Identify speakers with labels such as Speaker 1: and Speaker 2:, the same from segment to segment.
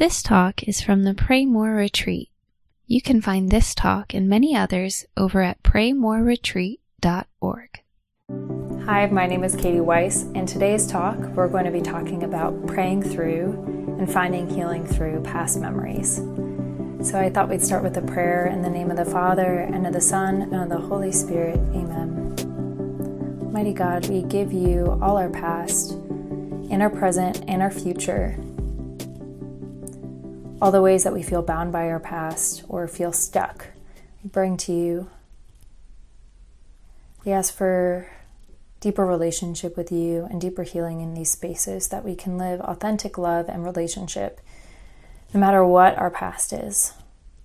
Speaker 1: This talk is from the Pray More Retreat. You can find this talk and many others over at praymoreretreat.org.
Speaker 2: Hi, my name is Katie Weiss. In today's talk, we're going to be talking about praying through and finding healing through past memories. So I thought we'd start with a prayer in the name of the Father, and of the Son, and of the Holy Spirit. Amen. Mighty God, we give you all our past, and our present, and our future. All the ways that we feel bound by our past or feel stuck, we bring to you. We ask for deeper relationship with you and deeper healing in these spaces, that we can live authentic love and relationship no matter what our past is.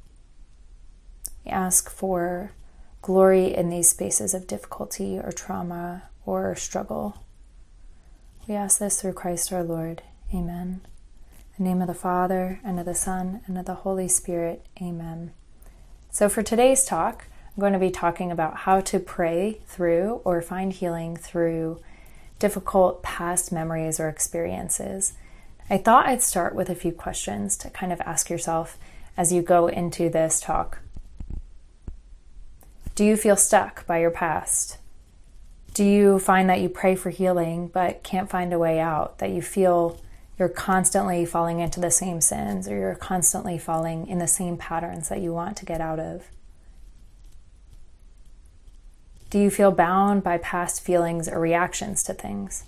Speaker 2: We ask for glory in these spaces of difficulty or trauma or struggle. We ask this through Christ our Lord. Amen. In the name of the Father, and of the Son, and of the Holy Spirit. Amen. So for today's talk, I'm going to be talking about how to pray through or find healing through difficult past memories or experiences. I thought I'd start with a few questions to kind of ask yourself as you go into this talk. Do you feel stuck by your past? Do you find that you pray for healing but can't find a way out, that you feel you're constantly falling into the same sins, or you're constantly falling in the same patterns that you want to get out of? Do you feel bound by past feelings or reactions to things?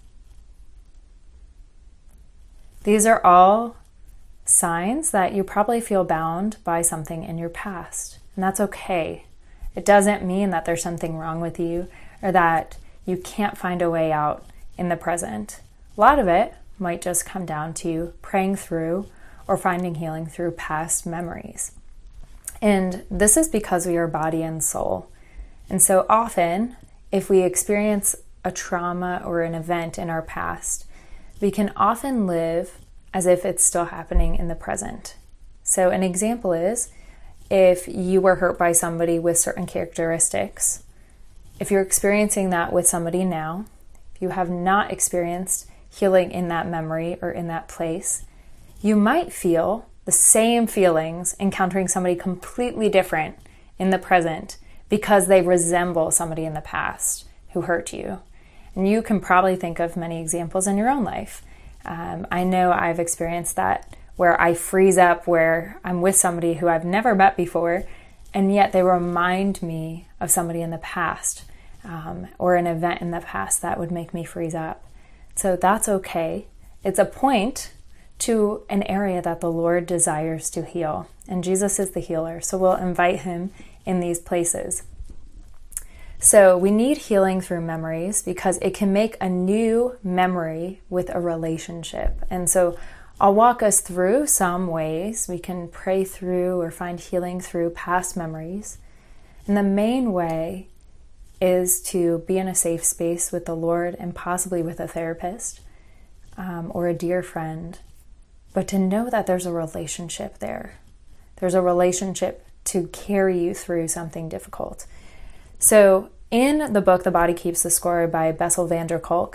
Speaker 2: These are all signs that you probably feel bound by something in your past, and that's okay. It doesn't mean that there's something wrong with you or that you can't find a way out in the present. A lot of it might just come down to praying through or finding healing through past memories. And this is because we are body and soul. And so often, if we experience a trauma or an event in our past, we can often live as if it's still happening in the present. So an example is, if you were hurt by somebody with certain characteristics, if you're experiencing that with somebody now, if you have not experienced healing in that memory or in that place, you might feel the same feelings encountering somebody completely different in the present because they resemble somebody in the past who hurt you. And you can probably think of many examples in your own life. I know I've experienced that, where I freeze up, where I'm with somebody who I've never met before, and yet they remind me of somebody in the past, or an event in the past that would make me freeze up. So that's okay. It's a point to an area that the Lord desires to heal. And Jesus is the healer, so we'll invite him in these places. So we need healing through memories because it can make a new memory with a relationship. And so I'll walk us through some ways we can pray through or find healing through past memories. And the main way is to be in a safe space with the Lord and possibly with a therapist or a dear friend, but to know that there's a relationship there. There's a relationship to carry you through something difficult. So in the book, The Body Keeps the Score by Bessel van der Kolk,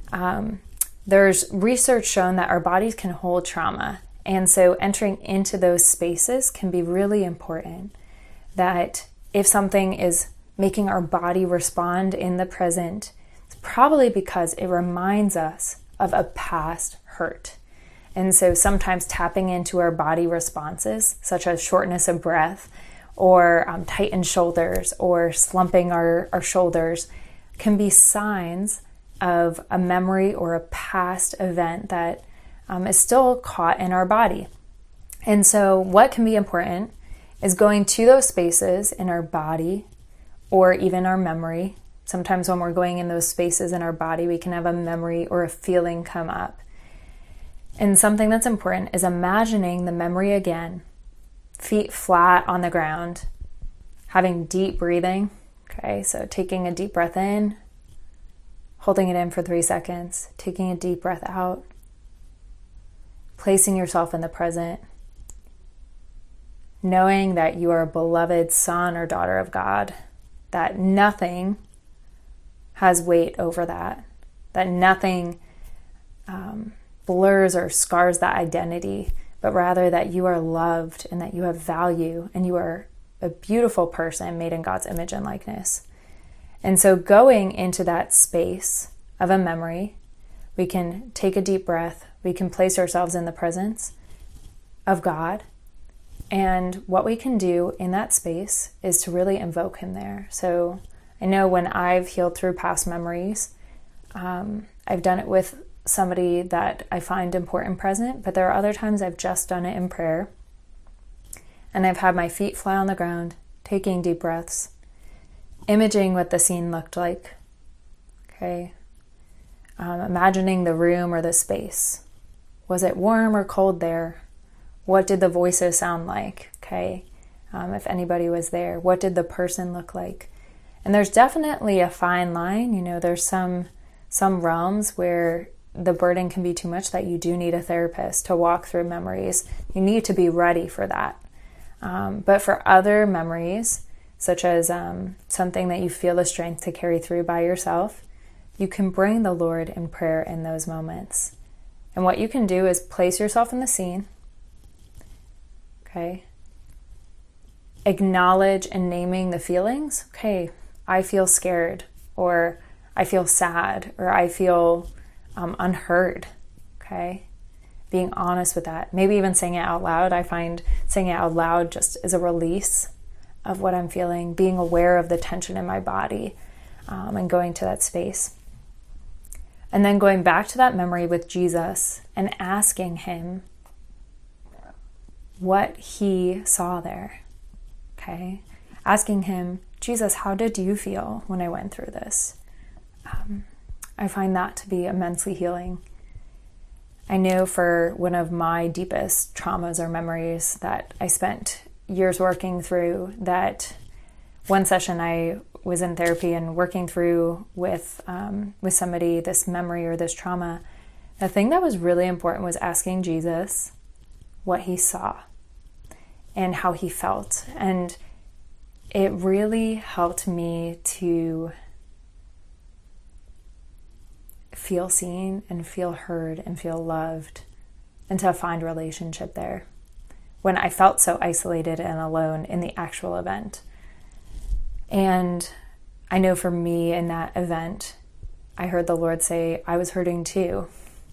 Speaker 2: there's research shown that our bodies can hold trauma. And so entering into those spaces can be really important. That if something is making our body respond in the present, it's probably because it reminds us of a past hurt. And so sometimes tapping into our body responses, such as shortness of breath, or tightened shoulders, or slumping our shoulders, can be signs of a memory or a past event that is still caught in our body. And so what can be important is going to those spaces in our body or even our memory. Sometimes when we're going in those spaces in our body, we can have a memory or a feeling come up. And something that's important is imagining the memory again, feet flat on the ground, having deep breathing. Okay, so taking a deep breath in, holding it in for 3 seconds, taking a deep breath out, placing yourself in the present, knowing that you are a beloved son or daughter of God, that nothing has weight over that nothing blurs or scars that identity, but rather that you are loved and that you have value and you are a beautiful person made in God's image and likeness. And so going into that space of a memory, we can take a deep breath, we can place ourselves in the presence of God, and what we can do in that space is to really invoke Him there. So I know when I've healed through past memories, I've done it with somebody that I find important present, but there are other times I've just done it in prayer, and I've had my feet fly on the ground, taking deep breaths, imaging what the scene looked like, okay? Imagining the room or the space. Was it warm or cold there? What did the voices sound like? Okay. If anybody was there, what did the person look like? And there's definitely a fine line. There's some realms where the burden can be too much that you do need a therapist to walk through memories. You need to be ready for that. But for other memories, such as something that you feel the strength to carry through by yourself, you can bring the Lord in prayer in those moments. And what you can do is place yourself in the scene. Okay. Acknowledge and naming the feelings. Okay, I feel scared, or I feel sad, or I feel unheard. Okay. Being honest with that. Maybe even saying it out loud. I find saying it out loud just is a release of what I'm feeling, being aware of the tension in my body, and going to that space. And then going back to that memory with Jesus and asking Him what He saw there, okay? Asking Him, Jesus, how did you feel when I went through this? I find that to be immensely healing. I know for one of my deepest traumas or memories that I spent years working through, that one session I was in therapy and working through with somebody this memory or this trauma, the thing that was really important was asking Jesus what He saw and how He felt. And it really helped me to feel seen and feel heard and feel loved and to find relationship there when I felt so isolated and alone in the actual event. And I know for me in that event, I heard the Lord say, I was hurting too.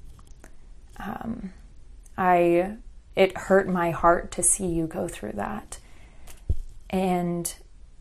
Speaker 2: It hurt my heart to see you go through that. And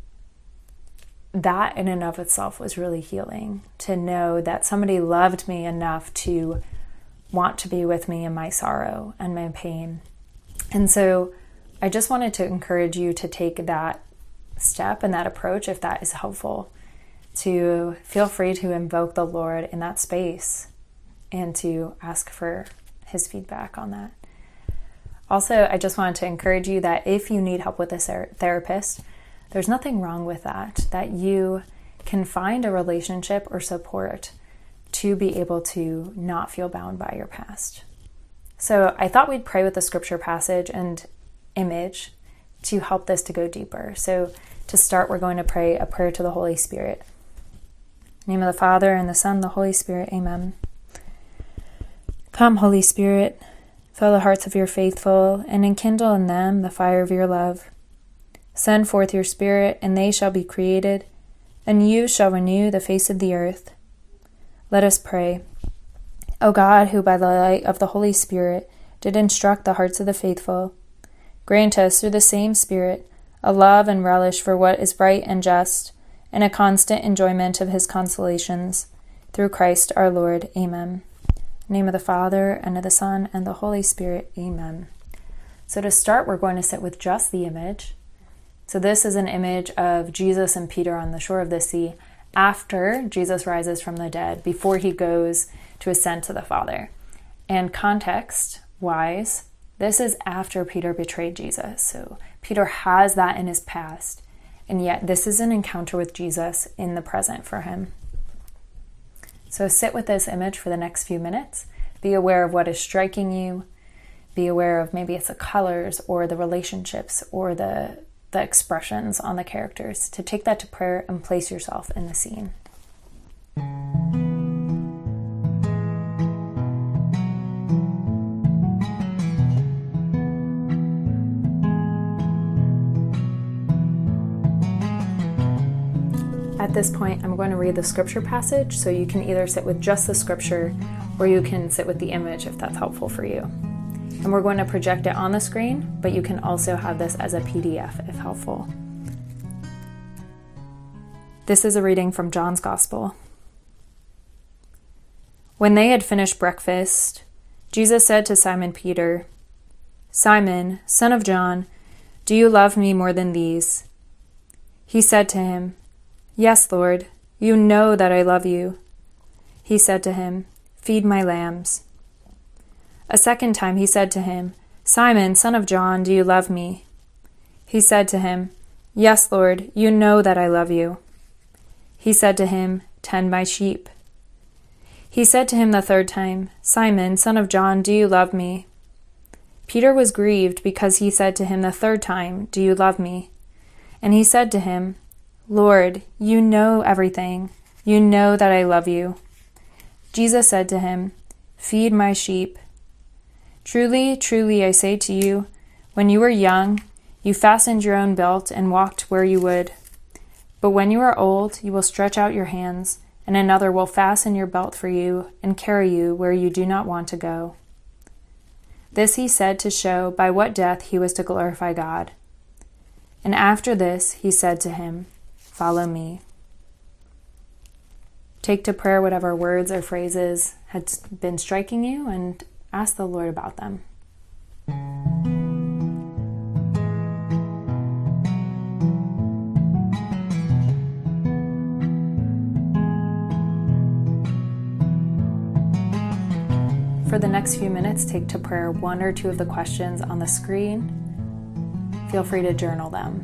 Speaker 2: that in and of itself was really healing, to know that somebody loved me enough to want to be with me in my sorrow and my pain. And so I just wanted to encourage you to take that step and that approach, if that is helpful, to feel free to invoke the Lord in that space and to ask for His feedback on that. Also, I just wanted to encourage you that if you need help with a therapist, there's nothing wrong with that you can find a relationship or support to be able to not feel bound by your past. So I thought we'd pray with the scripture passage and image to help this to go deeper. So to start, we're going to pray a prayer to the Holy Spirit. In the name of the Father, and the Son, and the Holy Spirit, amen. Come, Holy Spirit, fill the hearts of your faithful, and enkindle in them the fire of your love. Send forth your Spirit, and they shall be created, and you shall renew the face of the earth. Let us pray. O God, who by the light of the Holy Spirit did instruct the hearts of the faithful, grant us through the same Spirit a love and relish for what is right and just, and a constant enjoyment of His consolations. Through Christ our Lord. Amen. In the name of the Father, and of the Son, and the Holy Spirit. Amen. So to start, we're going to sit with just the image. So this is an image of Jesus and Peter on the shore of the sea after Jesus rises from the dead, before He goes to ascend to the Father. And context-wise, this is after Peter betrayed Jesus. So Peter has that in his past, and yet this is an encounter with Jesus in the present for him. So sit with this image for the next few minutes. Be aware of what is striking you. Be aware of maybe it's the colors or the relationships or the expressions on the characters. To take that to prayer and place yourself in the scene. At this point, I'm going to read the scripture passage, so you can either sit with just the scripture or you can sit with the image if that's helpful for you. And we're going to project it on the screen, but you can also have this as a PDF if helpful. This is a reading from John's Gospel. When they had finished breakfast, Jesus said to Simon Peter, "Simon, son of John, do you love me more than these?" He said to him, "Yes, Lord, you know that I love you." He said to him, "Feed my lambs." A second time he said to him, "Simon, son of John, do you love me?" He said to him, "Yes, Lord, you know that I love you." He said to him, "Tend my sheep." He said to him the third time, "Simon, son of John, do you love me?" Peter was grieved because he said to him the third time, "Do you love me?" And he said to him, "Lord, you know everything. You know that I love you." Jesus said to him, "Feed my sheep. Truly, truly, I say to you, when you were young, you fastened your own belt and walked where you would. But when you are old, you will stretch out your hands, and another will fasten your belt for you and carry you where you do not want to go." This he said to show by what death he was to glorify God. And after this he said to him, "Follow me." Take to prayer whatever words or phrases had been striking you and ask the Lord about them. For the next few minutes, take to prayer one or two of the questions on the screen. Feel free to journal them.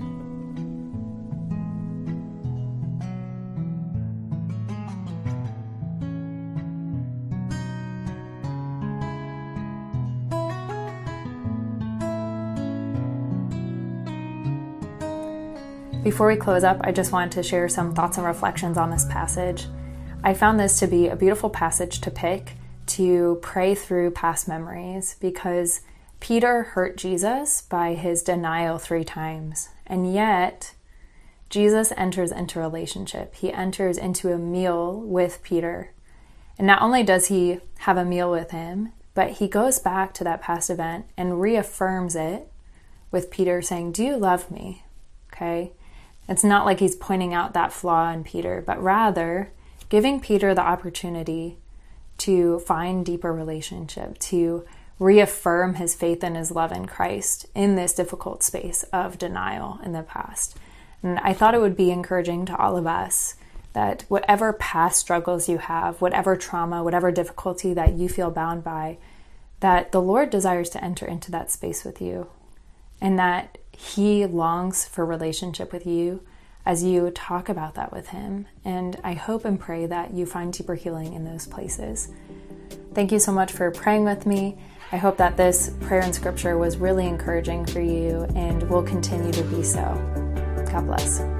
Speaker 2: Before we close up, I just wanted to share some thoughts and reflections on this passage. I found this to be a beautiful passage to pick to pray through past memories because Peter hurt Jesus by his denial 3 times, and yet Jesus enters into a relationship. He enters into a meal with Peter, and not only does he have a meal with him, but he goes back to that past event and reaffirms it with Peter saying, "Do you love me?" Okay? It's not like he's pointing out that flaw in Peter, but rather giving Peter the opportunity to find deeper relationship, to reaffirm his faith and his love in Christ in this difficult space of denial in the past. And I thought it would be encouraging to all of us that whatever past struggles you have, whatever trauma, whatever difficulty that you feel bound by, that the Lord desires to enter into that space with you, and that He longs for relationship with you as you talk about that with Him. And I hope and pray that you find deeper healing in those places. Thank you so much for praying with me. I hope that this prayer and scripture was really encouraging for you and will continue to be so. God bless.